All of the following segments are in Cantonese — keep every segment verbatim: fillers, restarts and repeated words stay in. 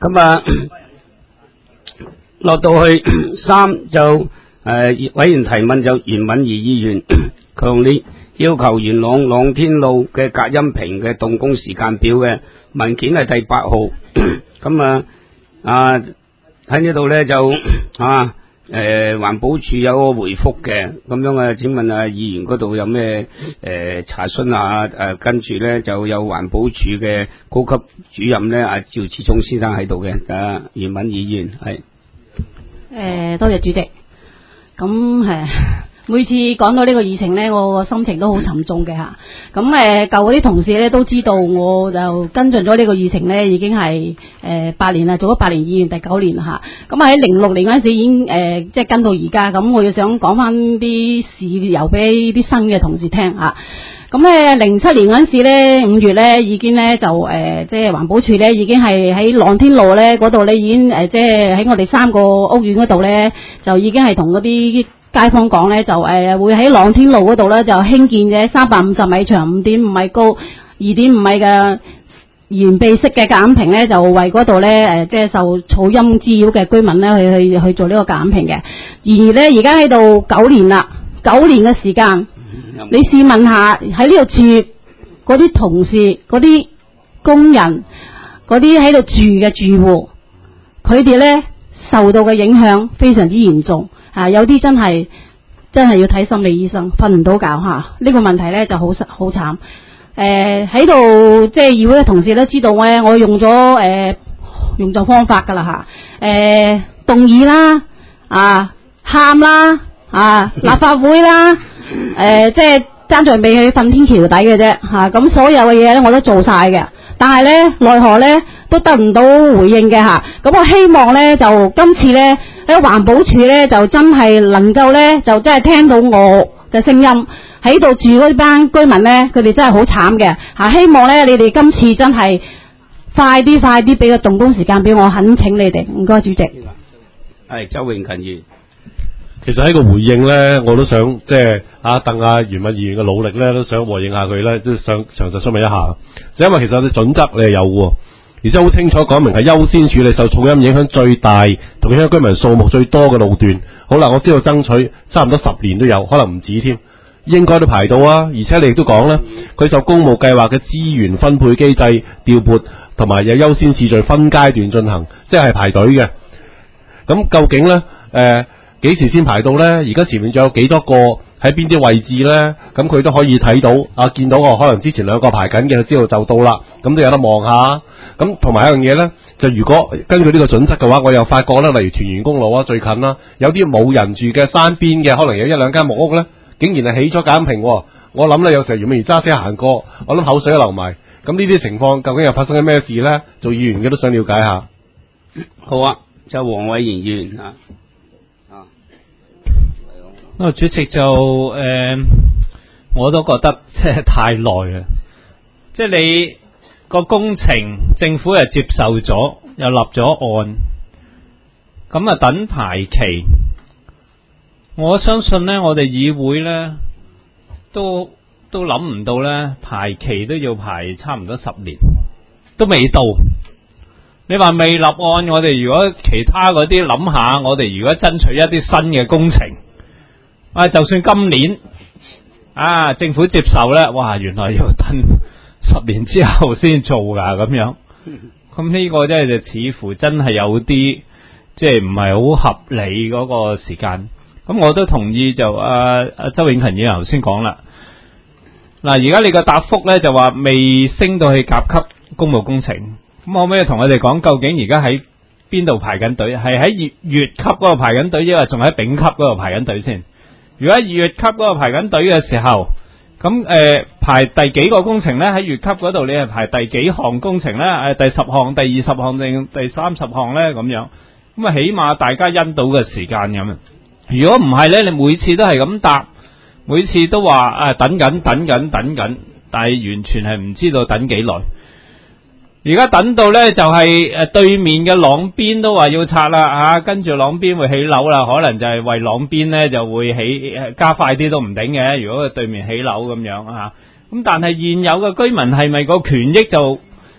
咁啊，落到去三就誒、呃、委員提問就袁敏儀議員強烈要求元朗朗天路嘅隔音屏嘅動工時間表嘅文件係第八號。咁啊啊喺呢度咧就啊誒環保署有個回覆嘅，咁樣啊，請問啊議員嗰度有咩誒、呃、查詢啊？誒、啊、跟住咧就有環保署嘅高級主任咧阿趙志聰先生喺度嘅，啊袁敏議員係。 誒、呃，多謝主席。咁誒，每次講到呢個議程呢，我個心情都好沉重嘅吓。咁誒，舊嗰啲同事咧都知道，我就跟進咗呢個議程呢，已經係誒八年啦，做咗八年議員，第九年啦吓。咁喺零六年嗰陣時已經誒、呃，即係跟到而家。咁我要想講翻啲事由俾啲新嘅同事聽吓。咁咧，零七年嗰陣時咧，五月咧已經咧就誒、呃，即係環保署咧已經係喺朗天路咧嗰度咧已經誒、呃，即係喺我哋三個屋苑嗰度咧，就已經係同嗰啲街坊講咧，就誒、呃、會喺朗天路嗰度咧就興建嘅三百五十米長、五點五米高、二點五米嘅懸臂式嘅隔音屏咧，就為嗰度咧誒，即係受噪音滋擾嘅居民咧去去去做呢個隔音屏嘅。然而咧，而家喺度九年啦，九年嘅時間。你試問下喺呢度住嗰啲同事、嗰啲工人、嗰啲喺度住嘅住戶，佢哋咧受到嘅影響非常之嚴重啊！有啲真係真係要睇心理醫生，瞓唔到覺吓。呢、這個問題咧就好好慘。誒喺度即係議會嘅同事都知道咧，我用咗誒、呃、用咗方法噶啦吓。誒、呃、動議啦，啊喊啦，啊立法會啦。誒、呃，即係爭在未去瞓天橋底嘅啫吓，咁、啊、所有嘅嘢咧我都做晒嘅，但係咧奈何咧都得唔到回應嘅吓，咁、啊、我希望咧就今次咧喺環保署咧就真係能夠咧就真係聽到我嘅聲音，喺度住嗰班居民咧，佢哋真係好慘嘅吓，希望咧你哋今次真係快啲快啲俾個動工時間俾我，懇請你哋，唔該主席。 係周永勤議員。 其實喺個回應咧，我都想即係啊，鄧啊袁敏議員嘅努力咧，都想回應下佢咧，都想詳細說明一下。就因為其實有啲準則你係有嘅，而且好清楚講明係優先處理受噪音影響最大同影響居民數目最多嘅路段。好啦，我知道爭取差唔多十年都有，可能唔止添，應該都排到啊。而且你亦都講啦，佢受公務計劃嘅資源分配機制調撥，同埋有優先次序分階段進行，即係排隊嘅。咁究竟咧誒？呃幾時先排到呢？而家前面仲有幾多個喺邊啲位置呢？咁佢都可以睇到啊，見到我可能之前兩個排緊嘅，知道就到啦。咁都有得望下。咁同埋一樣嘢呢，就如果根據呢個準則嘅話，我又發覺呢，例如屯元公路啊，最近啦，有啲冇人住嘅山邊嘅，可能有一兩間木屋呢，竟然係起咗隔音屏。我諗呢，有時候如果揸車行過，我諗口水都流埋。咁呢啲情況究竟又發生緊咩事呢？做議員嘅都想了解下。 好啊，就黃偉賢議員啊。 啊，主席就誒、呃，我都覺得即係太耐啦。即係你個工程，政府又接受咗，又立咗案，咁啊等排期。我相信呢，我哋議會呢都都諗唔到呢，排期都要排差唔多十年，都未到。你話未立案，我哋如果其他嗰啲諗下，我哋如果爭取一啲新嘅工程。啊！就算今年啊，政府接受咧，哇！原來要等十年之後先做噶咁樣，咁呢個真係就似乎真係有啲即係唔係好合理嗰個時間。咁我都同意就啊啊周永勤議員頭先講啦。嗱，而家你個答覆咧就話未升到去甲級公務工程，咁可唔可以同我哋講究竟而家喺邊度排緊隊？係喺乙乙級嗰度排緊隊，抑或仲喺丙級嗰度排緊隊先？如果喺乙級嗰度排緊隊嘅時候，咁誒、呃、排第幾個工程咧？喺乙級嗰度你係排第幾項工程咧？誒第十項、第二十項定第三十項咧？咁樣咁啊，起碼大家因到嘅時間咁。如果唔係咧，你每次都係咁答，每次都話誒、啊、等緊、等緊、等緊，但係完全係唔知道等幾耐。而家等到咧就係、是、誒對面嘅朗邊都話要拆啦吓，跟住朗邊會起樓啦，可能就係為朗邊咧就會起加快啲都唔頂嘅。如果佢對面起樓咁樣吓，咁但係現有嘅居民係咪個權益就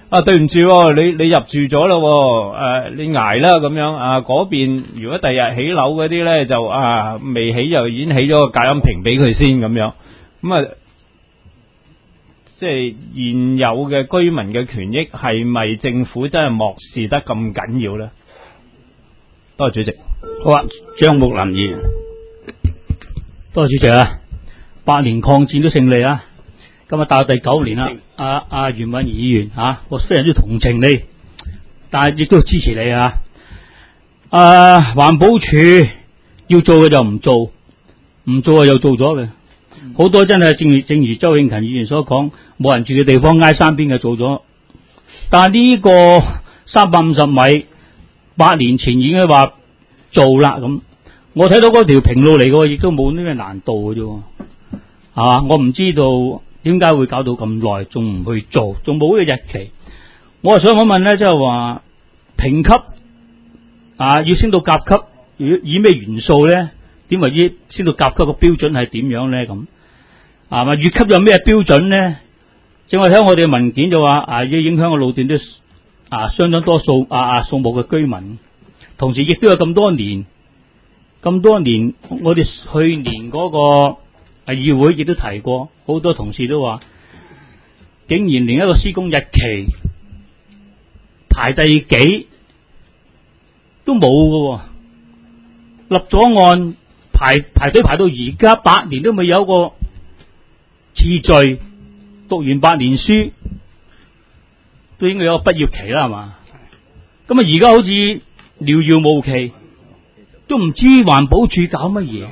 啊，對唔住喎，你你入住咗咯喎，誒你捱啦咁樣啊，嗰邊如果第日起樓嗰啲咧就啊未起就已經起咗個隔音屏俾佢先咁樣，咁啊即係現有嘅居民嘅權益係咪政府真係漠視得咁緊要咧？多謝主席。 好啊，張木林議員。 多謝主席啊！八年抗戰都勝利啦，今日到第九年啦。阿阿袁敏儀議員啊，我非常之同情你，但係亦都支持你啊！啊，環保署要做嘅就唔做，唔做啊又做咗嘅，好多真係正如正如周永勤議員所講，冇人住嘅地方挨山邊嘅做咗，但係呢個三百五十米，八年前已經話做啦咁。我睇到嗰條平路嚟嘅，亦都冇啲咩難度嘅啫，係嘛？我唔知道點解會搞到咁耐，仲唔去做，仲冇呢個日期。我係想問問咧，即係話評級啊，要升到甲級，以咩元素咧？點為之升到甲級嘅標準係點樣咧？咁係嘛？乙級有咩標準咧？正話睇我哋嘅文件就話啊，要影響個路段都啊相當多數啊啊數目嘅居民，同時亦都有咁多年。咁多年，我哋去年嗰個啊議會亦都提過，好多同事都話，竟然連一個施工日期排第幾都冇嘅，立咗案排排隊排到而家八年都未有個次序，讀完八年書都應該有個畢業期啦，係嘛？咁啊，而家好似遙遙無期。都唔知環保署搞乜嘢，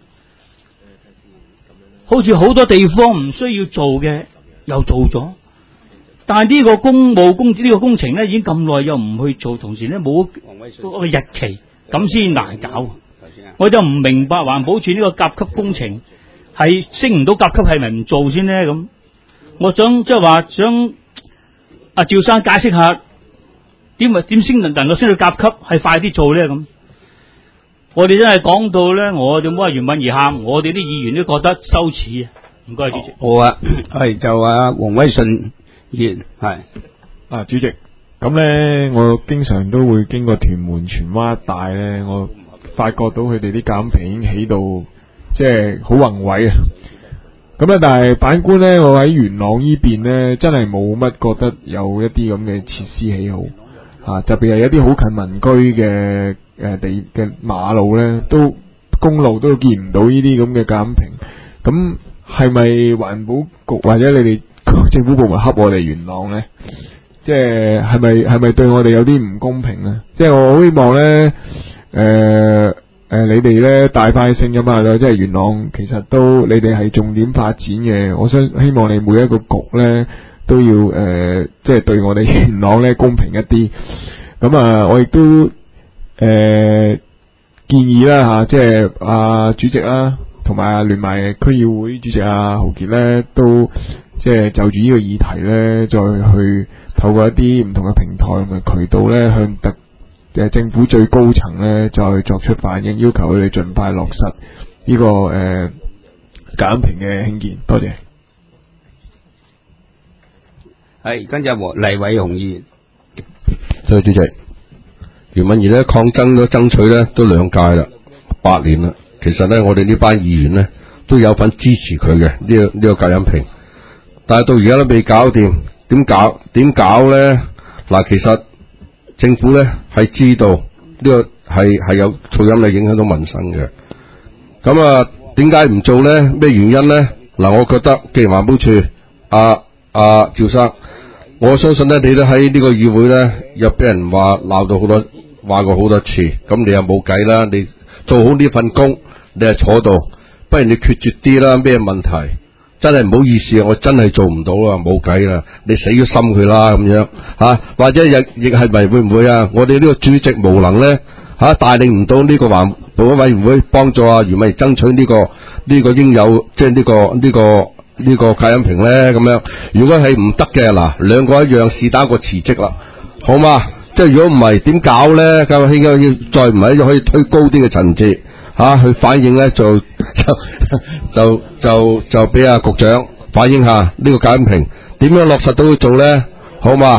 好似好多地方唔需要做嘅又做咗，但係呢個公務工呢、呢個工程咧已經咁耐又唔去做，同時咧冇個日期，咁先難搞。我就唔明白環保署呢個甲級工程係升唔到甲級係咪唔做先咧？咁我想即係話想阿趙生解釋下點咪點先能能夠升到甲級係快啲做咧咁。我哋真係講到咧，我就冇話袁敏儀喊，我哋啲議員都覺得羞恥啊！唔該，主席。 好啊，係就啊，黃偉信議員係啊，主席。咁咧，我經常都會經過屯門荃灣一帶咧，我發覺到佢哋啲隔音屏已經起到即係好宏偉啊！咁咧，但係反觀咧，我喺元朗呢邊咧，真係冇乜覺得有一啲咁嘅設施起好啊，特別係一啲好近民居嘅。誒地嘅馬路咧，都公路都見唔到呢啲咁嘅隔音屏，咁係咪環保局或者你哋政府部門恰我哋元朗咧？即係係咪係咪對我哋有啲唔公平咧？即係我好希望咧，誒、呃、誒、呃、你哋咧大快聲咁啊！即係元朗其實都你哋係重點發展嘅，我想希望你每一個局咧都要誒、呃，即係對我哋元朗咧公平一啲。咁啊，我亦都。誒、呃，建議啦吓，即係阿主席啦，同埋啊聯埋區議會主席阿豪傑咧，都即係就住呢個議題咧，再去透過一啲唔同嘅平台同埋渠道咧，向特誒政府最高層咧，再作出反映，要求佢哋盡快落實呢、這個誒隔音屏嘅興建。多謝。 係跟住黃黎偉雄議員， 多謝主席。袁敏儀咧抗爭咗爭取咧都兩屆啦，八年啦。其實咧我哋呢班議員咧都有份支持佢嘅呢個呢個隔音屏，但係到而家都未搞掂，點搞點搞咧？嗱，其實政府咧係知道呢個係係有噪音咧影響到民生嘅，咁啊點解唔做咧？咩原因咧？嗱，我覺得既然環保署阿阿趙生，我相信咧你都喺呢個議會咧又俾人話鬧到好多。話過好多次，咁你又冇計啦。你做好呢份工，你係坐度，不如你決絕啲啦。咩問題？真係唔好意思啊，我真係做唔到啊，冇計啦。你死咗心佢啦，咁樣吓、啊，或者亦亦係咪會唔會啊？我哋呢個主席無能咧吓、啊，帶領唔到呢個環保委員會幫助啊，袁敏儀爭取呢、這個呢、這個應有，即係呢個呢、這個呢、這個隔音屏咧咁樣。如果係唔得嘅，嗱，兩個一樣，是打個辭職啦，好嘛？即係如果唔係點搞咧？咁應該要再唔係可以推高啲嘅層次吓，去反映咧就就就就就俾阿局長反映下呢個隔音屏點樣落實到去做咧？好嘛？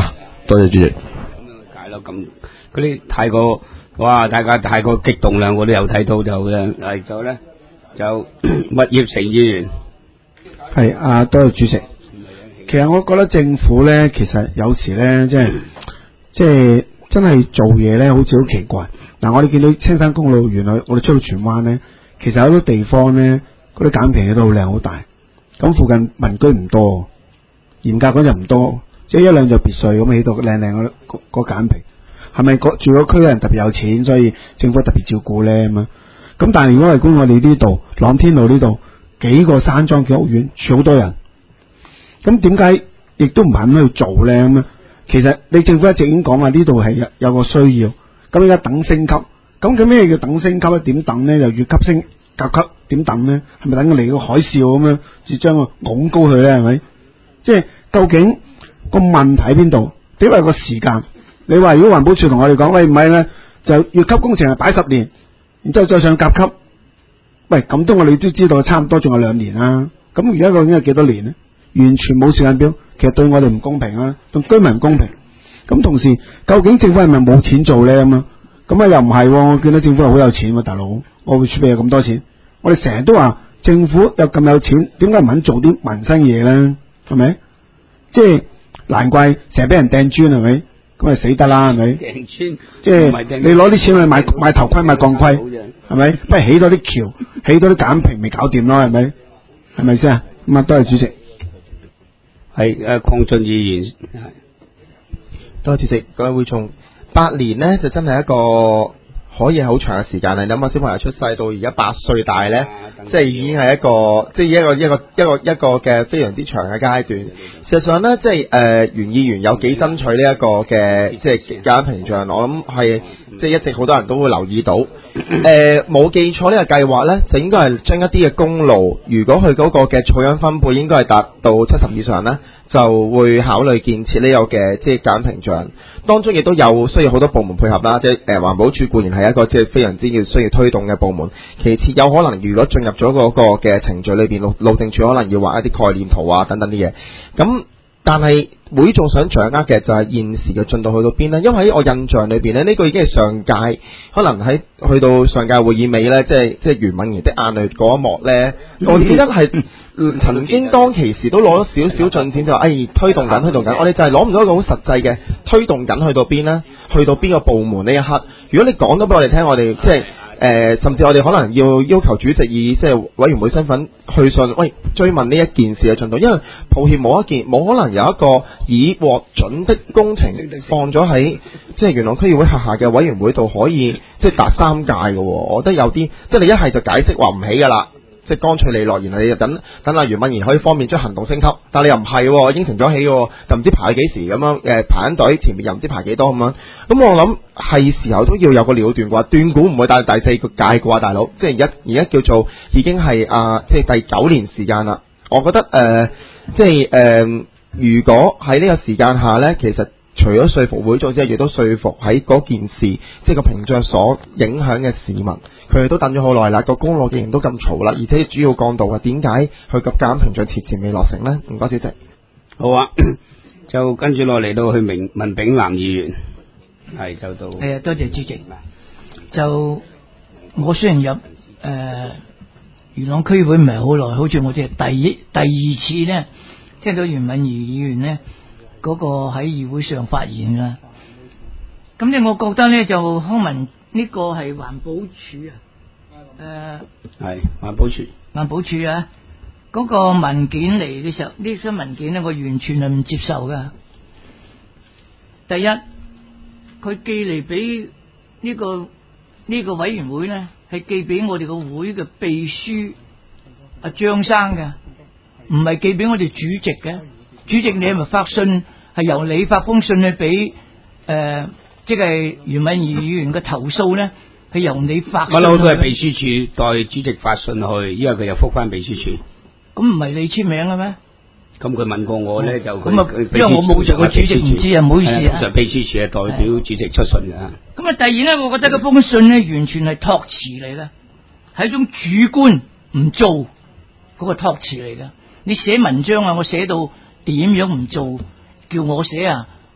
多謝主席。 咁樣解咯，咁嗰啲太過哇，大家太過激動啦，我都有睇到就誒係咗咧，就物業成議員係啊，多謝主席。其實我覺得政府咧，其實有時咧，即係即係真係做嘢咧，好似好奇怪。嗱，我哋見到青山公路，原來我哋出到荃灣咧，其實有好多地方咧，嗰啲簡平嘅都好靚好大。咁附近民居唔多，嚴格講就唔多，即係一兩座別墅咁起到靚靚嗰嗰嗰簡平。係咪住嗰區嘅人特別有錢，所以政府特別照顧咧咁啊？咁但係如果係觀我哋呢度朗天路呢度幾個山莊嘅屋苑，住好多人，咁點解亦都唔肯去做咧咁啊？其實你政府一直已經講話呢度係有有個需要，咁而家等升級，咁佢咩叫等升級咧？點等咧？又越級升甲級，點等咧？係咪等佢嚟個海嘯咁樣，至將佢拱高佢咧？係咪？即係究竟個問題喺邊度？點解個時間？你話如果環保署同我哋講，喂唔係咧，就越級工程係擺十年，然之後再上甲級，喂咁都我哋都知道差唔多仲有兩年啦。咁而家究竟係幾多年咧？完全冇時間表，其實對我哋唔公平啊，對居民唔公平。咁同時，究竟政府係咪冇錢做咧咁啊？咁啊又唔係，我見到政府係好有錢喎，大佬，我會儲備有咁多錢。我哋成日都話政府有咁有錢，點解唔肯做啲民生嘢咧？係咪？即係難怪成日俾人掟磚係咪？咁咪死得啦，係咪？ 掟磚， 即係你攞啲錢去買買頭盔、買鋼盔，係咪？不如起多啲橋，起多啲簡平，咪搞掂咯，係咪？係咪先啊？咁啊，多謝主席。 係誒，鄺俊議員係， 多謝主席。各位會眾，八年呢就真係一個可以係好長嘅時間。你諗下，小朋友出世到而家八歲大呢，即係已經係一個，即係一個一個一個一個嘅非常之長嘅階段。事實上呢，即係誒原議員有幾爭取呢一個嘅即係簡平象，我諗係即係一直好多人都會留意到。誒冇、呃、記錯呢個計劃呢，就應該係將一啲嘅公路，如果佢嗰個嘅草樣分配應該係達到七十以上呢，就會考慮建設呢個嘅即係簡平象。當中亦都有需要好多部門配合啦，即係誒環保署固然係一個即係非常之要需要推動嘅部門。其次有可能如果進入咗嗰個嘅程序裏邊，路路政署可能要畫一啲概念圖啊等等啲嘢。咁但係會眾想掌握嘅就係現時嘅進度去到邊呢？因為喺我印象裏邊呢，呢、這個已經係上屆可能喺去到上屆會議尾呢，即係即係袁敏儀的眼淚嗰一幕呢，我記得係曾經當其時都攞咗少少進展，就話誒推動緊推動緊，我哋就係攞唔到一個好實際嘅推動緊去到邊呢？去到邊個部門呢一刻？如果你講咗俾我哋聽，我哋即係。誒、呃，甚至我哋可能要要求主席以即係委員會身份去信，喂追問呢一件事嘅進度，因為抱歉冇一件冇可能有一個已獲准的工程放咗喺即係元朗區議會轄下嘅委員會度，可以即係達三屆嘅，我覺得有啲即係你一係就解釋話唔起㗎啦。即係乾脆利落，然後你就等等阿袁敏儀可以方便將行動升級，但係你又唔係應承咗起嘅，就唔知排幾時咁樣誒排緊隊，前面又唔知排幾多咁樣。咁我諗係時候都要有個了斷啩，斷估唔會帶第四個屆啩，大佬。即係而家而家叫做已經係啊，即係第九年時間啦。我覺得誒、呃，即係誒、呃，如果喺呢個時間下咧，其實除咗說服會眾之外，亦都說服喺嗰件事，即係個屏障所影響嘅市民。佢哋都等咗好耐啦，個公路既然都咁嘈啦，而且主要幹道啊，點解佢個簡屏障遲遲未落成呢？唔該，主席。 好啊，就跟住落嚟到去明文炳南議員，係就到。 係啊，多謝主席。就我雖然入誒、呃、元朗區會唔係好耐，好似我哋係第一第二次呢，聽到袁敏儀議員呢嗰、那個喺議會上發言啦。咁咧，我覺得呢，就康文。呢個係環保署啊，誒係環保署， 環保署啊，嗰、那個文件嚟嘅時候，呢啲文件咧，我完全係唔接受噶。第一，佢寄嚟俾呢個呢、這個委員會咧，係寄俾我哋個會嘅秘書阿張生嘅，唔係寄俾我哋主席嘅。主席你係咪發信？係由你發封信去俾誒？呃即係袁敏儀議員嘅投訴咧，係由你發信去。我諗都係秘書處代主席發信去，因為佢又覆翻秘書處。咁唔係你簽名嘅咩？咁佢問過我咧，就咁啊，因為我冇做過主席，唔知啊，唔好意思啊。通常秘書處係代表主席出信嘅。咁啊，第二咧，我覺得嗰封信咧，完全係託詞嚟嘅，係一種主觀唔做嗰個託詞嚟嘅。你寫文章啊，我寫到點樣唔做，叫我寫啊？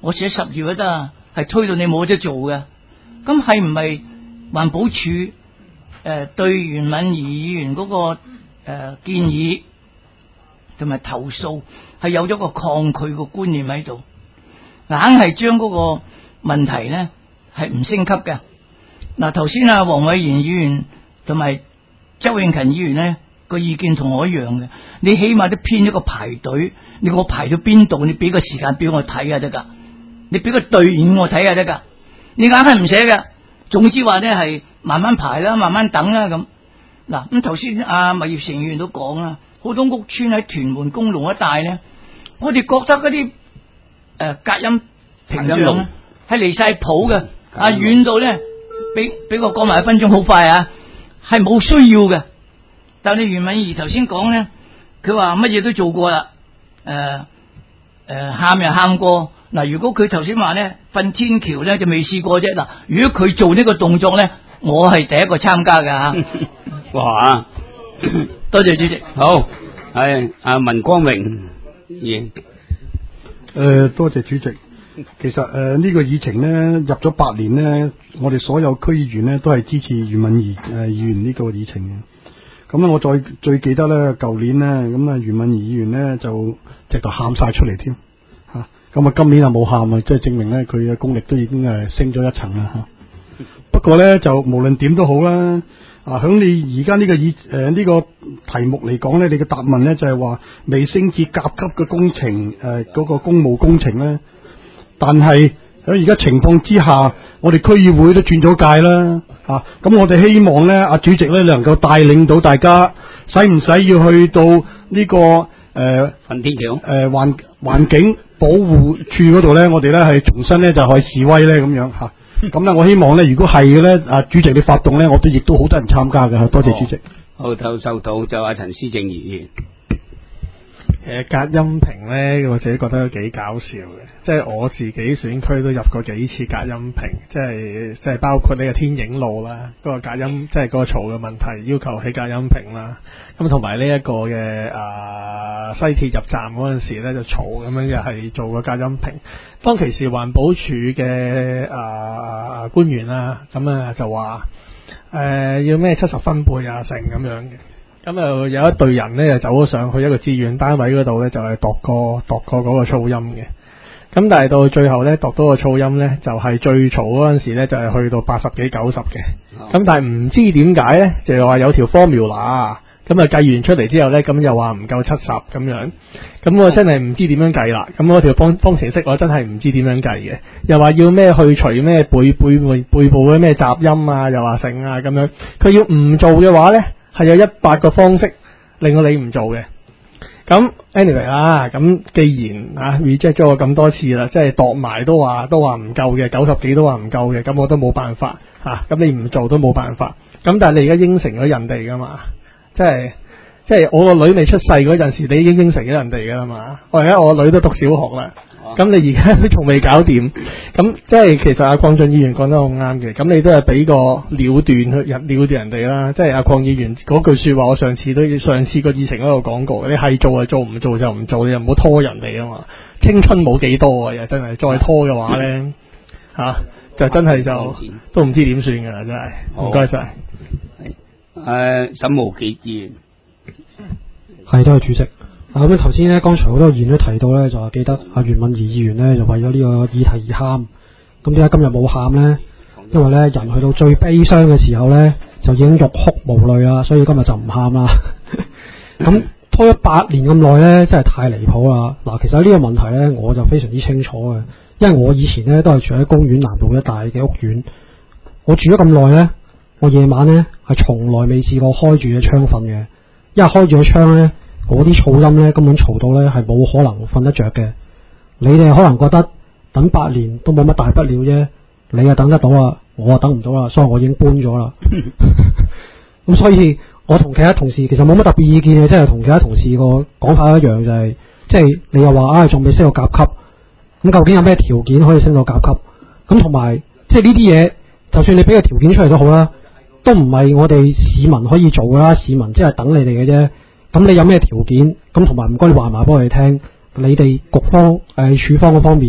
我寫十頁都得，係推到你冇得做嘅。咁係唔係環保署誒、呃、對袁敏儀議員嗰、那個誒、呃、建議同埋投訴係有咗個抗拒個觀念喺度，硬係將嗰個問題咧係唔升級嘅。嗱，頭先啊黃偉賢議員同埋周永勤議員咧個意見同我一樣嘅，你起碼都編咗個排隊，你我排到邊度，你俾個時間表我睇下得噶，你俾個隊伍我睇下得噶，你硬係唔寫嘅。總之話咧係慢慢排啦，慢慢等啦咁。嗱，咁頭先阿麥業成議員都講啦，好多屋邨喺屯門公路一帶咧，我哋覺得嗰啲誒隔音屏障咧係離晒譜嘅，啊遠到咧，俾俾我講埋一分鐘，好快啊，係冇需要嘅。但係袁敏儀頭先講咧，佢話乜嘢都做過啦，誒誒喊又喊過。嗱，如果佢頭先話咧瞓天橋咧就未試過啫。嗱，如果佢做呢個動作咧，我係第一個參加嘅吓。 哇！ 多謝主席。 好，係阿文光榮議。 誒，多謝主席。其實誒呢、呃這個議程咧入咗八年咧，我哋所有區議員咧都係支持袁敏儀誒、呃、議員呢個議程嘅。咁咧我再最記得咧舊年咧咁啊袁敏儀議員咧就直頭喊晒出嚟添吓。咁啊今年又冇喊啊，即係證明咧佢嘅功力都已經誒升咗一層啦吓。不過咧就無論點都好啦，啊響你而家呢個議誒呢個題目嚟講咧，你嘅答問咧就係話未升至甲級嘅工程誒嗰、呃那個公務工程咧。但係喺而家情況之下，我哋區議會都轉咗界啦，吓、啊、咁我哋希望咧，阿主席咧能夠帶領到大家，使唔使要去到呢、這個誒瞓天橋誒環環境保護處嗰度咧，我哋咧係重新咧就去示威咧咁樣吓。咁、啊、咧我希望咧，如果係嘅咧，阿主席你發動咧，我哋亦都好多人參加嘅。多謝主席。 好，頭收到就阿陳思正議員。 誒隔音屏咧，我自己覺得都幾搞笑嘅，即係我自己選區都入過幾次隔音屏，即係即係包括呢個天影路啦，嗰、嗰個隔音即係嗰個嘈嘅問題，要求起隔音屏啦。咁同埋呢一個嘅啊西鐵入站嗰陣時咧就嘈咁樣，又係做個隔音屏。當其時環保署嘅啊官員啦，咁啊就話誒、呃、要咩七十分貝啊成咁樣嘅。咁啊，有一隊人咧就走咗上去一個志願單位嗰度咧，就係度過度過嗰個噪音嘅。咁但係到最後咧，度到個噪音咧，就係最嘈嗰陣時咧，就係去到八十幾九十嘅。咁但係唔知點解咧，就係話有條 formula，咁啊計完出嚟之後咧，咁又話唔夠七十咁樣。咁我真係唔知點樣計啦。咁嗰條方方程式我真係唔知點樣計嘅。又話要咩去除咩背背背背部嘅咩雜音啊，又話成啊咁樣。佢要唔做嘅話咧，係有一百個方式令到你唔做嘅。咁 anyway 啦，咁既然啊 reject 咗我咁多次啦，即係度埋都話都話唔夠嘅，九十幾都話唔夠嘅，咁我都冇辦法吓。咁、啊、你唔做都冇辦法。咁但係你而家應承咗人哋噶嘛？即係即係我個女未出世嗰陣時，你已經應承咗人哋噶啦嘛。我而家我個女都讀小學啦。咁你而家都仲未搞掂，咁即係其實阿鄺俊議員講得好啱嘅，咁你都係俾個了斷去人了斷人哋啦。即係阿鄺議員嗰句說話，我上次都上次個議程嗰度講過，你係做就做，唔做就唔做，你又唔好拖人哋啊嘛。青春冇幾多啊，又真係再拖嘅話咧，吓、啊、就真係就都唔知點算噶啦，真係。唔該晒。 誒，沈無忌議員。 係，多謝主席。咁咧頭先咧，剛才好多議員都提到咧，就話記得阿袁敏儀議員咧，就為咗呢個議題而喊。咁點解今日冇喊咧？因為咧人去到最悲傷嘅時候咧，就已經欲哭無淚啦，所以今日就唔喊啦。咁拖咗八年咁耐咧，真係太離譜啦！嗱，其實呢個問題咧，我就非常之清楚嘅，因為我以前咧都係住喺公園南路一帶嘅屋苑，我住咗咁耐咧，我夜晚咧係從來未試過開住嘅窗瞓嘅，因為開住嘅窗咧。嗰啲噪音咧，根本嘈到咧係冇可能瞓得着嘅。你哋可能覺得等八年都冇乜大不了啫，你又等得到啦，我啊等唔到啦，所以我已經搬咗啦。咁所以，我同其他同事其實冇乜特別意見嘅，即係同其他同事個講法一樣，就係即係你又話啊，仲未升到甲級，咁究竟有咩條件可以升到甲級？咁同埋即係呢啲嘢，就算你俾個條件出嚟都好啦，都唔係我哋市民可以做噶啦，市民即係等你哋嘅啫。咁你有咩條件？咁同埋唔該你話埋俾我哋聽，你哋局方誒處方嗰方面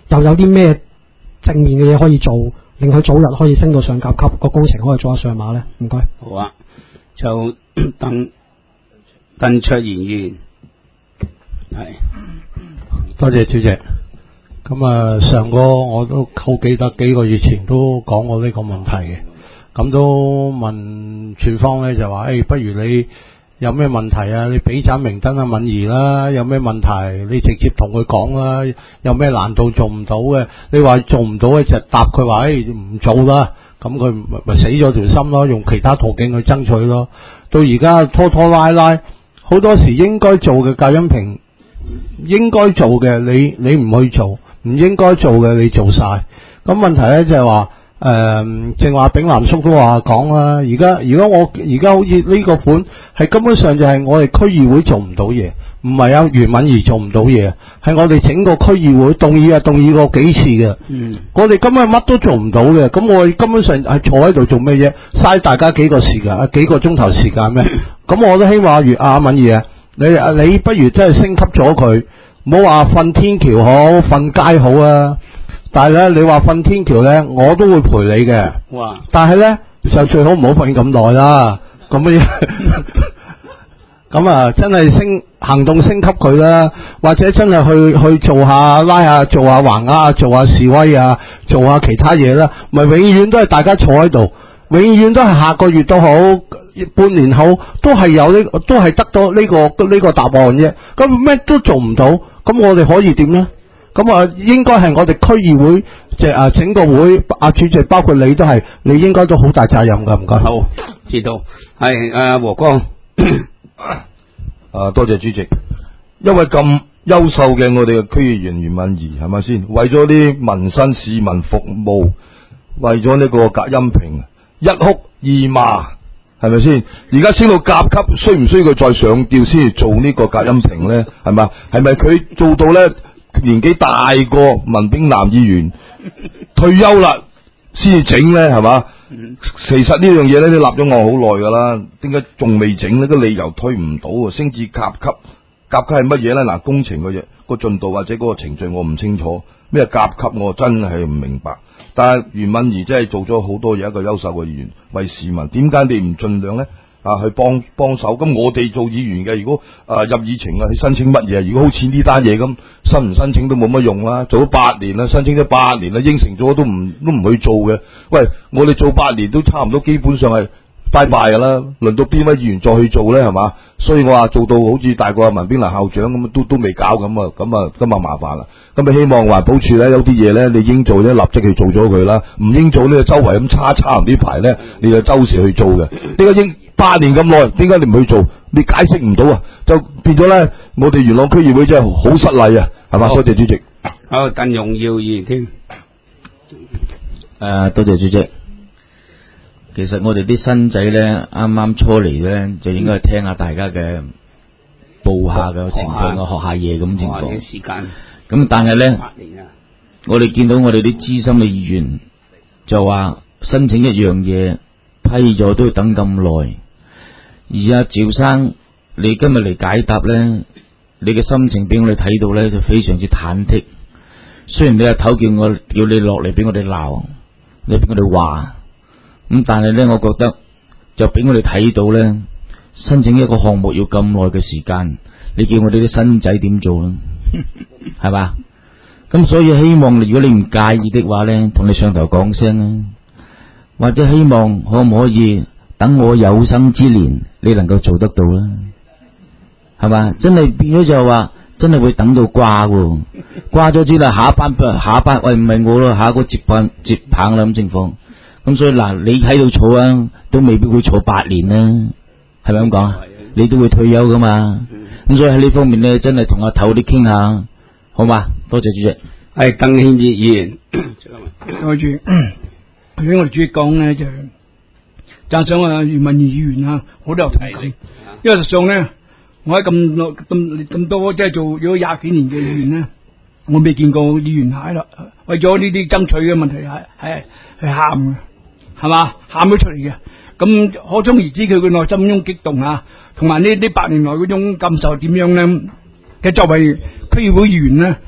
又有啲咩正面嘅嘢可以做，令佢早日可以升到上甲級，個工程可以做得上馬咧？唔該。 好啊，就鄧鄧卓賢議員係。 多謝主席。咁啊，上個我都好記得幾個月前都講過呢個問題嘅，咁都問處方咧就話，誒、欸，不如你有咩問題啊？你俾盞明燈啊，敏儀啦，有咩問題你直接同佢講啦。有咩難度做唔到嘅，你話做唔到嘅就答佢話，誒，唔做啦。咁佢咪死咗條心咯，用其他途徑去爭取咯。到而家拖拖拉拉，好多時應該做嘅隔音屏，應該做嘅你你唔去做。唔應該做嘅你做晒，咁問題咧就係話，誒，正話炳南叔都話講啦，而家如果我而家好似呢個款，係根本上就係我哋區議會做唔到嘢，唔係啊袁敏儀做唔到嘢，係我哋整個區議會動議啊動議過幾次嘅，嗯，我哋根本乜都做唔到嘅，咁我哋根本上係坐喺度做咩啫？嘥大家幾個時間啊幾個鐘頭時間咩？咁我都希望阿阿敏儀啊，你你不如真係升級咗佢。唔好話瞓天橋好，瞓街好啊！但係咧，你話瞓天橋咧，我都會陪你嘅。哇！但係咧，就最好唔好瞓咁耐啦。咁樣，咁啊，真係升行動升級佢啦，或者真係去去做下拉下，做下橫額，做下示威啊，做下其他嘢啦。咪永遠都係大家坐喺度，永遠都係下個月都好。半年後都係有呢，都係得到呢個呢個答案啫。咁咩都做唔到，咁我哋可以點呢？咁啊，應該係我哋區議會即係啊整個會啊主席，包括你都係，你應該都好大責任噶。唔該。 好，知道。係誒，和光。 啊，多謝主席。一位咁優秀嘅我哋嘅區議員袁敏儀係咪先？為咗啲民生市民服務，為咗呢個隔音屏，一哭二罵。係咪先？而家升到甲級，需唔需要佢再上吊先至做呢個隔音屏咧？係嘛？係咪佢做到咧年紀大過文炳南議員退休啦先至整咧？係嘛？其實呢樣嘢咧，你立咗我好耐噶啦，點解仲未整呢？個理由推唔到，升至甲級，甲級係乜嘢咧？嗱，工程嘅嘢個進度或者嗰個程序我唔清楚，咩甲級我真係唔明白。但係袁敏儀真係做咗好多嘢，一個優秀嘅議員為市民，點解你唔盡量咧啊去幫幫手？咁我哋做議員嘅，如果啊入議程啊，去申請乜嘢？如果好似呢單嘢咁，申唔申請都冇乜用啦。做咗八年啦，申請咗八年啦，應承咗都唔都唔去做嘅。喂，我哋做八年都差唔多，基本上係拜拜噶啦。輪到邊位議員再去做咧？係嘛？所以我話做到好似大過文炳南校長咁，都都未搞咁啊，咁啊咁啊麻煩啦。咁啊希望環保署咧有啲嘢咧，你應做咧立即去做咗佢啦，唔應做呢，周圍咁叉叉呢排咧，你就周時去做嘅。點解應八年咁耐？點解你唔去做？你解釋唔到啊？就變咗咧，我哋元朗區議會真係好失禮啊，係嘛？多謝主席。 好，鄧榮耀議員添。 誒，多謝主席。其實我哋啲新仔咧，啱啱初嚟咧，就應該聽下大家嘅報下嘅情況，學下嘢咁情況。 時間。 咁但係咧，我哋見到我哋啲資深嘅議員就話申請一樣嘢批咗都要等咁耐，而阿趙生你今日嚟解答咧，你嘅心情俾我哋睇到咧就非常之忐忑。雖然你阿頭叫我叫你落嚟俾我哋鬧，你俾我哋話，咁但係咧，我覺得就俾我哋睇到咧，申請一個項目要咁耐嘅時間，你叫我哋啲新仔點做咧？係嘛？咁所以希望，如果你唔介意的話咧，同你上頭講聲啦，或者希望可唔可以等我有生之年，你能夠做得到啦？係嘛？真係變咗就話，真係會等到掛喎，掛咗之後下一班下一班，喂唔係我咯，下一個接棒接棒啦咁情況。咁所以嗱，你喺度坐啊，都未必會坐八年啦，係咪咁講啊？你都會退休噶嘛？咁所以喺呢方面咧，真係同阿頭啲傾下，好嘛？多謝主席。 係鄧憲志議員， 對住頭先我哋主席講咧，就讚賞啊袁敏儀議員啊，我都有同佢，因為實際上咧，我喺咁咁咁多即係做咗廿幾年嘅議員咧，我未見過議員喺啦，為咗呢啲爭取嘅問題係係係喊嘅，係嘛，喊咗出嚟嘅。咁可想而知佢嘅內心中激動啊，同埋呢呢八年來嗰種感受點樣咧？其實作為區議會議員咧，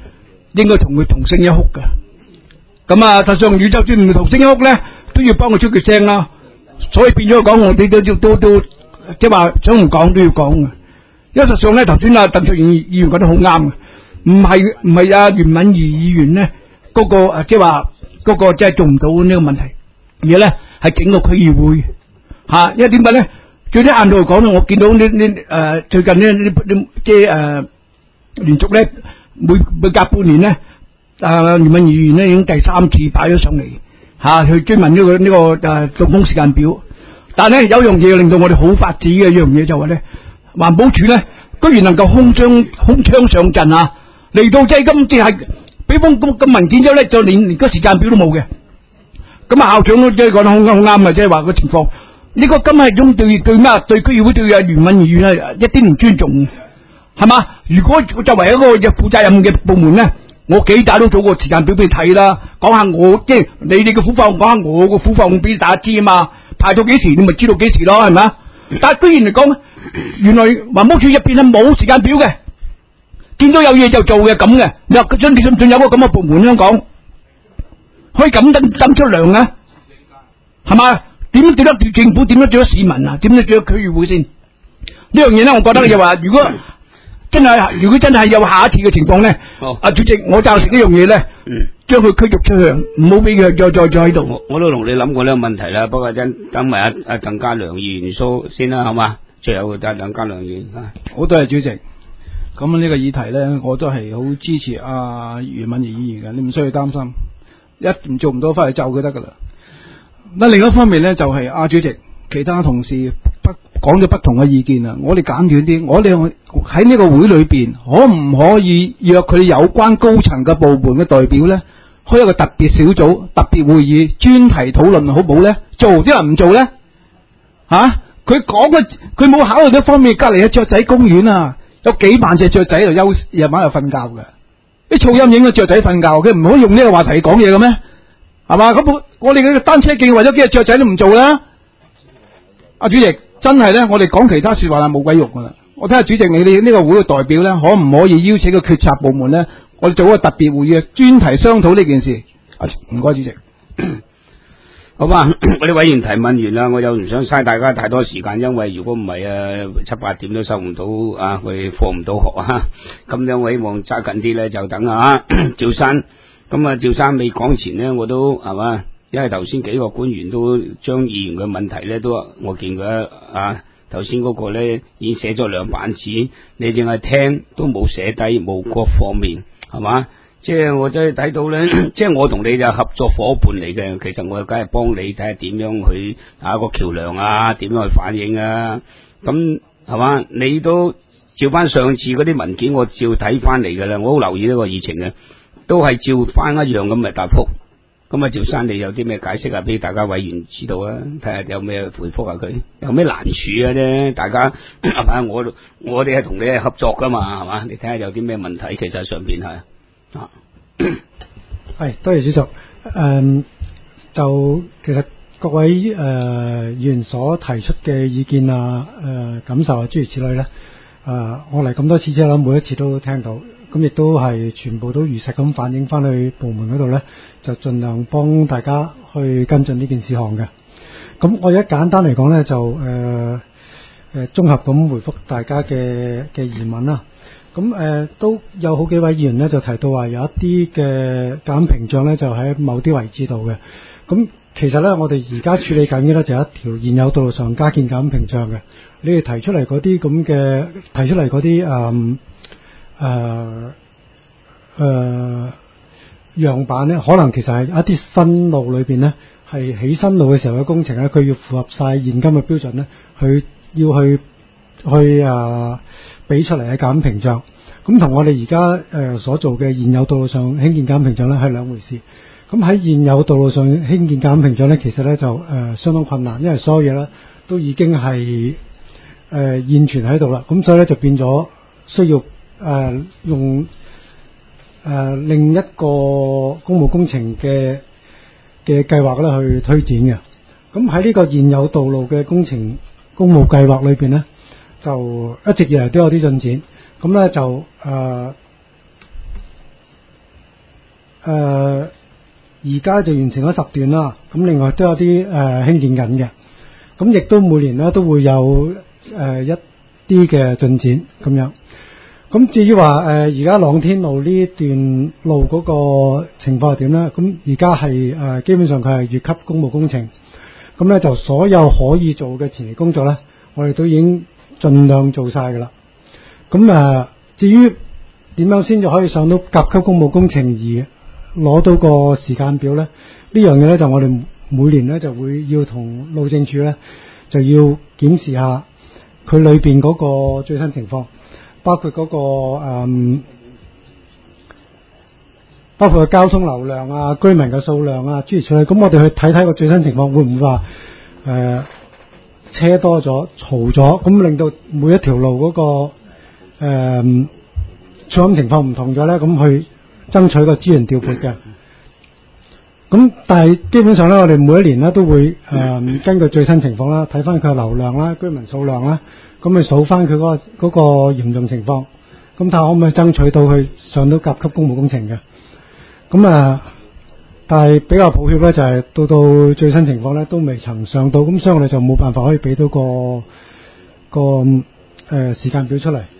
應該同佢同聲一哭嘅。咁啊，實際上宇宙轉唔同聲一哭咧，都要幫佢出句聲啦。所以變咗講，我哋都都都都即係話想唔講都要講嘅。因為實際上咧，頭先啊鄧卓賢議員講得好啱嘅，唔係唔係啊袁敏儀議員咧嗰個誒即係話嗰個即係做唔到呢個問題，而咧係整個區議會嚇，因為點解咧？最啲晏度嚟講咧，我見到呢呢誒最近呢呢即係誒連續咧每每隔半年咧，啊袁敏儀議員咧已經第三次擺咗上嚟嚇去追問呢個呢個誒動工時間表，但係咧有樣嘢令到我哋好發指嘅一樣嘢就係咧。環保署咧，居然能夠空槍空槍上陣啊！嚟到即係今次係俾封咁咁文件之後咧，就連連個時間表都冇嘅。咁啊，校長都即係講得好啱好啱啊！即係話個情況，呢個今係種對對咩啊？對區議會對啊袁敏儀議員啊一啲唔尊重，係嘛？如果作為一個有負責任嘅部門咧，我幾大都做個時間表俾你睇啦，講下我即係你哋嘅苦況，講下我個苦況俾大家知啊嘛。排到幾時你咪知道幾時咯，係咪啊？但係居然嚟講，原來環保署入邊係冇時間表嘅，見到有嘢就做嘅咁嘅。你話佢信唔信有個咁嘅部門香港可以咁登登出糧啊？係嘛？點對得住政府？點樣對得市民啊？點樣對得區議會先？呢樣嘢咧，我覺得就話，如果真係如果真係有下一次嘅情況咧，阿主席，我贊成呢樣嘢咧，將佢驅逐出去，唔好俾佢再再再喺度。 我我都同你諗過呢個問題啦，不過真等埋阿阿鄧家良議員蘇先啦，好嘛？最後就係鄧家良議員。 好多謝主席。咁呢個議題咧，我都係好支持阿袁敏儀議員嘅，你唔需要擔心，一唔做唔到翻去就佢得噶啦。嗱，另一方面咧，就係、是、阿主席，其他同事不講咗不同嘅意見啊，我哋簡短啲，我哋喺呢個會裏邊，可唔可以約佢有關高層嘅部門嘅代表咧，開一個特別小組、特別會議，專題討論，好唔好咧？做啲人唔做咧？吓、啊，佢講嘅，佢冇考慮到方面，隔籬嘅雀仔公園啊，有幾萬隻雀仔喺度休夜晚又瞓覺嘅，啲噪音影到雀仔瞓覺，佢唔可以用呢個話題講嘢嘅咩？係嘛？咁我我哋嘅單車徑為咗幾隻雀仔都唔做啦。阿、啊、主席，真係咧，我哋講其他說話係冇鬼用噶啦。我睇下主席你哋呢個會嘅代表咧，可唔可以邀請個決策部門咧，我哋做一個特別會議，專題商討呢件事。唔該，主席。 好吧，我啲委員提問完啦，我又唔想嘥大家太多時間，因為如果唔係啊，七八點都收唔到啊，我哋放唔到學啊。咁兩位希望揸緊啲咧，就等啊。趙生，咁啊，趙生未講前呢，我都係嘛，因為頭先幾個官員都將議員嘅問題咧，都我見佢啊，頭先嗰個咧已經寫咗兩版紙，你淨係聽都冇寫低，冇各方面係嘛？即係我真係睇到咧，即係我同你就合作伙伴嚟嘅，其實我梗係幫你睇下點樣去打個橋梁啊，點樣去反映啊，咁係嘛？你都照翻上次嗰啲文件，我照睇翻嚟嘅啦，我好留意呢個議程嘅，都係照翻一樣咁嘅答覆。咁啊，趙生你有啲咩解釋啊？俾大家委員知道啊，睇下有咩回覆下佢，有咩難處啊啫？大家係嘛？我我哋係同你係合作噶嘛，係嘛？你睇下有啲咩問題，其實上邊係。啊， 係多謝主席。誒、嗯，就其實各位誒、呃、議員所提出嘅意見啊、誒、呃、感受啊，諸如此類咧，誒、呃，我嚟咁多次之後，每一次都聽到，咁亦都係全部都如實咁反映翻去部門嗰度咧，就盡量幫大家去跟進呢件事項嘅。咁我而家簡單嚟講咧，就誒誒綜合咁回覆大家嘅嘅疑問啦。咁誒、呃、都有好幾位議員咧就提到話有一啲嘅隔音屏障咧就喺某啲位置度嘅。咁其實咧我哋而家處理緊嘅咧就係一條現有道路上加建隔音屏障嘅。你哋提出嚟嗰啲咁嘅提出嚟嗰啲誒誒誒樣板咧，可能其實係一啲新路裏邊咧係起新路嘅時候嘅工程咧，佢要符合晒現今嘅標準咧，佢要去去啊俾出嚟嘅隔音屏障，咁同我哋而家誒所做嘅現有道路上興建隔音屏障咧係兩回事。咁喺現有道路上興建隔音屏障咧，其實咧就誒、呃、相當困難，因為所有嘢咧都已經係誒、呃、現存喺度啦。咁所以咧就變咗需要誒、呃、用誒、呃、另一個公務工程嘅嘅計劃咧去推展嘅。咁喺呢個現有道路嘅工程公務計劃裏邊咧，就一直以嚟都有啲進展，咁咧就誒誒而家就完成咗十段啦，咁另外都有啲誒、呃、興建緊嘅，咁亦都每年咧都會有誒、呃、一啲嘅進展咁樣。咁至於話誒而家朗天路呢段路嗰個情況係點咧？咁而家係誒基本上佢係乙級公務工程，咁咧就所有可以做嘅前期工作咧，我哋都已經盡量做晒㗎啦。咁誒、呃、至於點樣先至可以上到甲級公務工程而攞到個時間表咧？呢樣嘢咧就我哋每年咧就會要同路政署咧就要檢視下佢裏邊嗰個最新情況。包括嗰、那個誒、嗯，包括個交通流量啊、居民嘅數量啊，諸如此類。咁我哋去睇睇個最新情況，會唔會話誒、呃、車多咗、嘈咗，咁令到每一條路嗰、那個誒噪音情況唔同咗咧？咁去爭取個資源調撥嘅。咁但係基本上咧，我哋每一年咧都會誒、呃、根據最新情況啦，睇翻佢嘅流量啦、居民數量啦。咁咪數翻佢嗰個嗰個嚴重情況，咁睇下可唔可以爭取到去上到甲級公務工程嘅。咁啊，但係比較抱歉咧，就係、是、到到最新情況咧都未曾上到，咁所以我哋就冇辦法可以俾到個個誒、呃、時間表出嚟。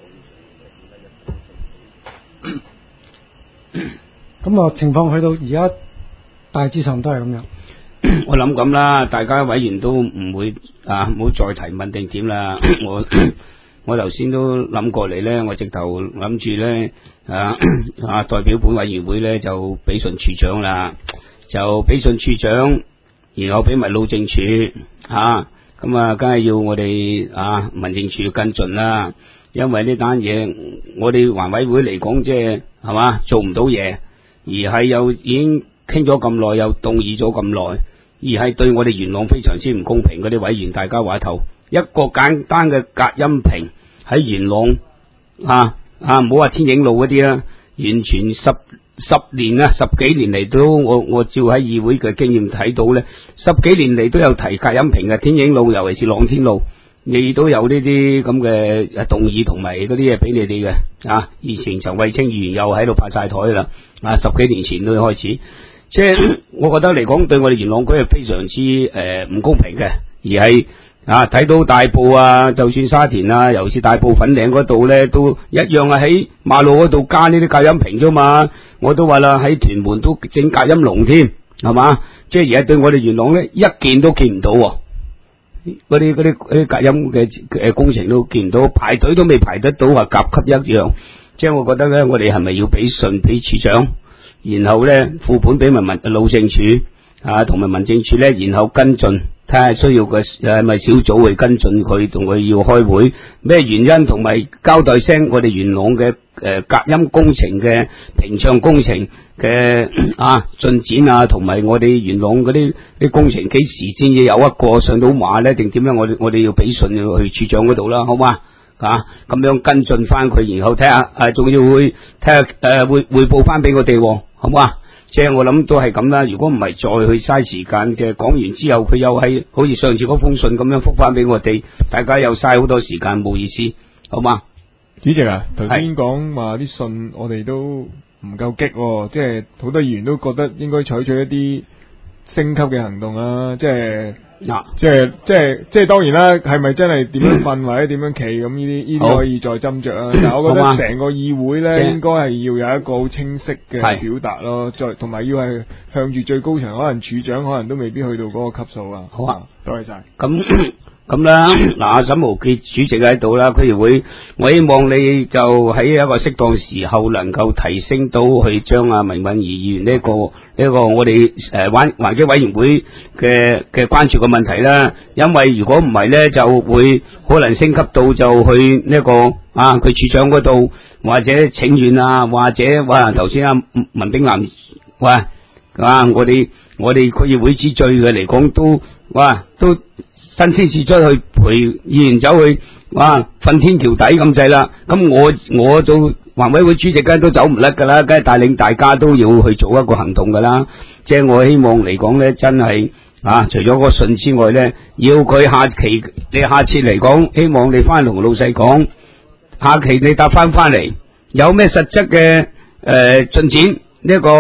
咁啊，情況去到而家大致上都係咁樣。 我諗咁啦，大家委員都唔會啊，唔好再提問定點啦。我我頭先都諗過嚟咧，我直頭諗住咧啊啊代表本委員會咧就俾信處長啦，就俾信處長，然後俾埋路政署吓，咁啊，梗係要我哋啊民政處跟進啦。因為呢單嘢，我哋環委會嚟講，即係係嘛做唔到嘢，而係又已經傾咗咁耐，又動議咗咁耐。而係對我哋元朗非常之唔公平，嗰啲委員大家話頭一個簡單嘅隔音屏喺元朗啊啊，唔好話天影路嗰啲啦，完全十十年啊十幾年嚟都我我照喺議會嘅經驗睇到咧，十幾年嚟都有提隔音屏嘅天影路，尤其是朗天路，你都有呢啲咁嘅誒動議同埋嗰啲嘢俾你哋嘅啊。以前陳慧清議員又喺度拍晒台啦，啊十幾年前都開始。即係我覺得嚟講，對我哋元朗區係非常之誒唔、呃、公平嘅，而係啊睇到大埔啊，就算沙田啊，尤其是大埔粉嶺嗰度咧，都一樣啊喺馬路嗰度加呢啲隔音屏啫嘛。我都話啦，喺屯門都整隔音籠添，係嘛？即係而係對我哋元朗咧，一件都見唔到、啊，嗰啲嗰啲嗰啲隔音嘅誒工程都見唔到，排隊都未排得到，話甲級一樣。即係我覺得咧，我哋係咪要俾信俾處長？然後咧副本俾埋民路政署啊，同埋民政處咧，然後跟進，睇下需要個誒咪小組去跟進佢，同佢要開會，咩原因同埋交代聲，我哋元朗嘅誒、呃、隔音工程嘅屏障工程嘅啊進展啊，同埋我哋元朗嗰啲啲工程幾時先至有一個上到馬咧，定點樣？我哋我哋要俾信去處長嗰度啦，好嘛？啊，咁樣跟進翻佢，然後睇下誒，仲要會睇下誒，會匯報翻俾我哋，好唔好啊？即係我諗都係咁啦。如果唔係再去嘥時間，即係講完之後，佢又係好似上次嗰封信咁樣覆翻俾我哋，大家又嘥好多時間，冇意思，好嘛？ 主席啊，頭先講話啲信，我哋都唔夠激、哦，即係好多議員都覺得應該採取一啲升級嘅行動啊，即係。嗱、啊，即係即係即係當然啦，係咪真係點樣瞓或者點樣企咁呢啲呢啲可以再斟酌啊？但係我覺得成個議會咧，應該係要有一個好清晰嘅表達咯，再同埋要係向住最高層，可能處長可能都未必去到嗰個級數啊。好啊，多謝晒。咁咁啦，嗱，阿沈無忌主席喺度啦，區議會，我希望你就喺一個適當時候能夠提升到去將阿明敏儀議員呢個呢個我哋誒環環境委員會嘅嘅關注嘅問題啦。因為如果唔係咧，就會可能升級到就去呢個啊佢處長嗰度，或者請願啊，或者哇頭先阿文炳南喂啊，我哋我哋區議會之最嘅嚟講都哇都。新鮮事出去陪議員走去，哇！瞓天橋底咁滯啦。咁我我做環委會主席梗都走唔甩噶啦，梗係帶領大家都要去做一個行動噶啦。即係我希望嚟講咧，真係啊，除咗個信之外咧，要佢下期你下次嚟講，希望你翻同老細講，下期你答翻翻嚟，有咩實質嘅誒進展呢、這個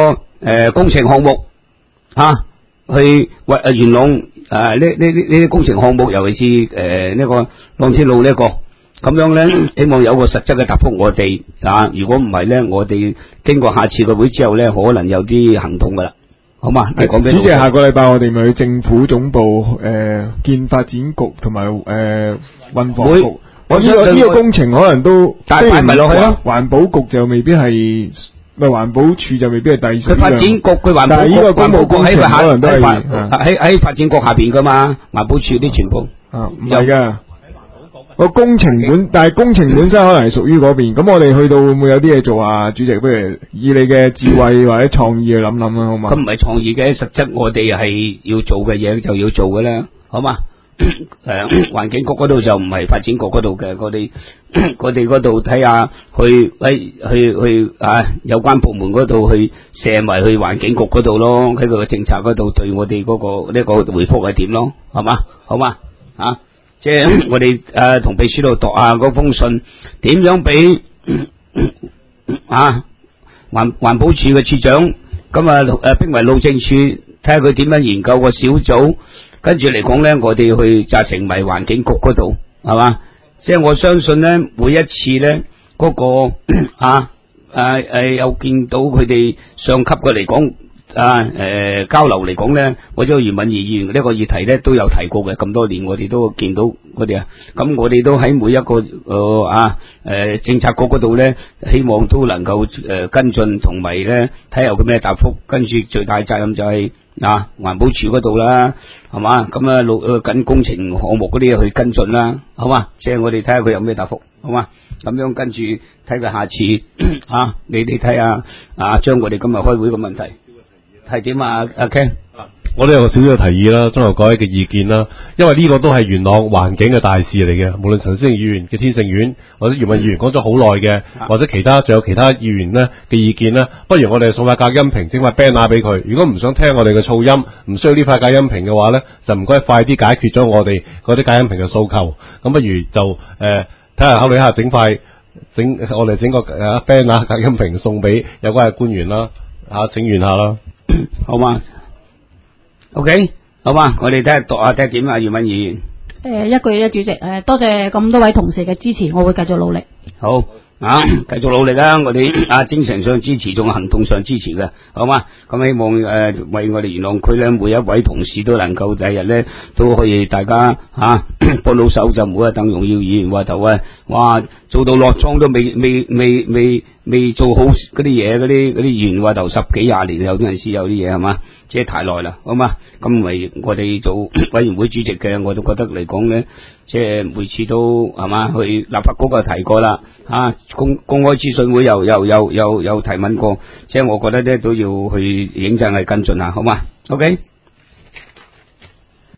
誒工程項目啊，去為誒元朗誒呢呢呢呢啲工程項目，尤其是誒呢個朗天路呢個咁樣咧，希望有個實質嘅答覆我哋啊。如果唔係咧，我哋經過下次嘅會之後咧，可能有啲行動噶啦。好嘛？你講俾主席，下個禮拜我哋咪去政府總部誒、呃、見發展局同埋誒運房局。我呢、這個呢、這個工程可能都大擺埋落去咯。 環保局就未必係，咪環保署就未必係第二。 佢發展局佢環保但係呢個公務工程喺可能都係喺喺發展局下邊噶嘛，環保署啲全部。 啊，唔係噶。個工程本，但係工程本身可能係屬於嗰邊。咁我哋去到會唔會有啲嘢做啊？主席，不如以你嘅智慧或者創意去諗諗啦，好嘛？ 咁唔係創意嘅，實質我哋係要做嘅嘢就要做嘅啦，好嘛？誒，環境局嗰度就唔係發展局嗰度嘅，我哋我哋嗰度睇下去誒去去啊有關部門嗰度去射埋去環境局嗰度咯，喺佢嘅政策嗰度對我哋嗰個呢個回覆係點咯，係嘛？好嘛？啊！即係我哋誒同秘書度讀啊嗰封信，點樣俾啊環環保署嘅處長咁啊誒並為路政署睇下佢點樣研究個小組，跟住嚟講咧，我哋去就成為環境局嗰度係嘛？即係我相信咧，每一次咧嗰、那個啊誒誒有見到佢哋上級嘅嚟講。啊，誒、呃，交流嚟講咧，我知道袁敏儀議員呢個議題咧都有提過嘅，咁多年我哋都見到佢哋啊，咁我哋都喺每一個誒、呃、啊誒、呃、政策局嗰度咧，希望都能夠誒、呃、跟進，同埋咧睇下有個咩答覆，跟住最大責任就係、是、啊環保署嗰度啦，係嘛，咁啊錄緊工程項目嗰啲去跟進啦，好嘛，即係我哋睇下佢有咩答覆，好嘛，咁樣跟住睇佢下次啊，你哋睇下啊，將我哋今日開會嘅問題。係點啊？阿 Ken， 我都有個少少嘅提議啦，中流各位嘅意見啦。因為呢個都係元朗環境嘅大事嚟嘅，無論陳思榮議員嘅天盛苑，或者袁敏議員講咗好耐嘅，或者其他仲有其他議員咧嘅意見咧，不如我哋送塊隔音屏，整塊 banner 俾佢。如果唔想聽我哋嘅噪音，唔需要呢塊隔音屏嘅話咧，就唔該快啲解決咗我哋嗰啲隔音屏嘅訴求。咁不如就誒睇下考慮下整塊整我哋整個誒 banner 隔音屏送俾有關嘅官員啦，嚇請願下啦。 好嘛 ？OK， 好嘛？我哋睇下讀下睇下點啊，袁敏議員。 誒，一句啫，主席。誒，多謝咁多位同事嘅支持，我會繼續努力。 好啊，繼續努力啦！我哋啊精神上支持，仲行動上支持嘅，好嘛？咁希望誒、呃、為我哋元朗區咧，每一位同事都能夠第日咧都可以大家啊幫到手，就唔好話等榮耀議員話頭啊，哇做到落莊都未未未未未做好嗰啲嘢，嗰啲嗰啲議員話頭十幾廿年，有啲人先有啲嘢係嘛，即係太耐啦，好嘛？咁為我哋做委員會主席嘅，我都覺得嚟講咧，即係每次都係嘛，去立法局就提過啦，啊公公開諮詢會又又又又又提問過，即係我覺得咧都要去認真去跟進下，好嘛 ？OK。